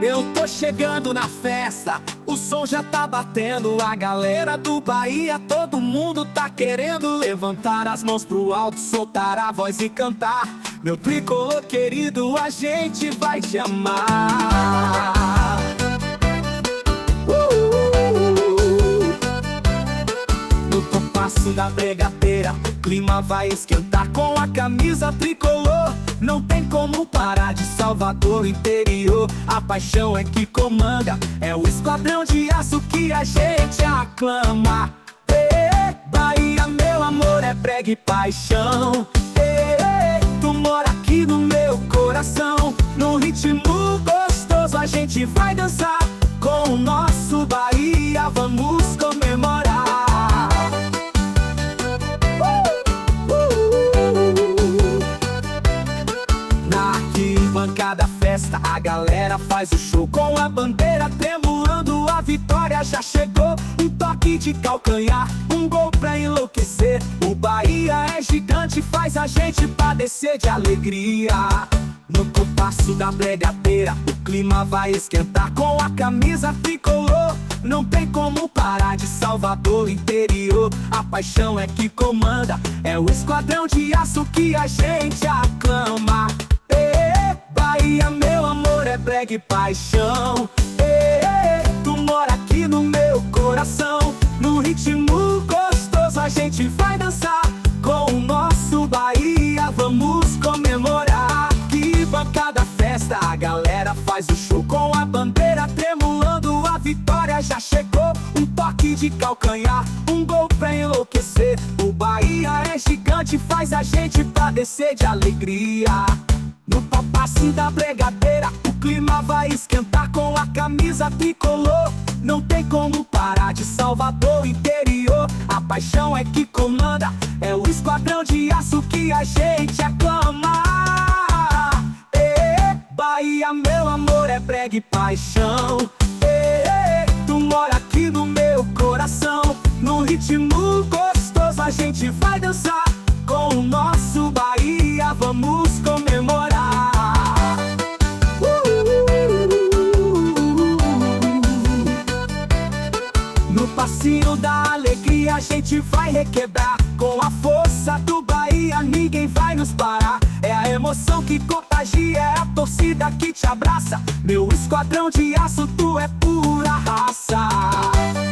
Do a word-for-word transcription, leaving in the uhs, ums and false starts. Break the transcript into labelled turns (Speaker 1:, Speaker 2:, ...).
Speaker 1: Eu tô chegando na festa, o som já tá batendo. A galera do Bahia, todo mundo tá querendo levantar as mãos pro alto, soltar a voz e cantar. Meu tricolor querido, a gente vai te amar. uh! No compasso da bregadeira, o clima vai esquentar. Com a camisa tricolor, não tem como parar. De Salvador interior, a paixão é que comanda. É o esquadrão de aço que a gente aclama. Ê, Bahia, meu amor, é brega e paixão. Ê, tu mora aqui no meu coração. No ritmo gostoso a gente vai dançar. Com o nosso Bahia vamos comemorar. Cada festa a galera faz o show, com a bandeira tremulando, a vitória já chegou. Um toque de calcanhar, um gol pra enlouquecer. O Bahia é gigante, faz a gente padecer de alegria. No compasso da bregadeira, o clima vai esquentar. Com a camisa tricolor, não tem como parar. De Salvador interior, a paixão é que comanda. É o esquadrão de aço que a gente aclama. Bahia, meu amor, é brega e paixão. Ei, tu mora aqui no meu coração. No ritmo gostoso a gente vai dançar. Com o nosso Bahia vamos comemorar. Que bancada festa, a galera faz o show. Com a bandeira tremulando, a vitória já chegou. Um toque de calcanhar, um gol pra enlouquecer. O Bahia é gigante, faz a gente padecer de alegria. No compasso da bregadeira, o clima vai esquentar. Com a camisa tricolor, não tem como parar. De Salvador interior, a paixão é que comanda. É o esquadrão de aço que a gente aclama. Ê, Bahia, meu amor, é brega e paixão. Ê, tu mora aqui no meu coração. No ritmo gostoso a gente vai dançar. Com o nosso Bahia vamos comemorar. No passinho da alegria a gente vai requebrar. Com a força do Bahia ninguém vai nos parar. É a emoção que contagia, é a torcida que te abraça. Meu esquadrão de aço, tu é pura raça.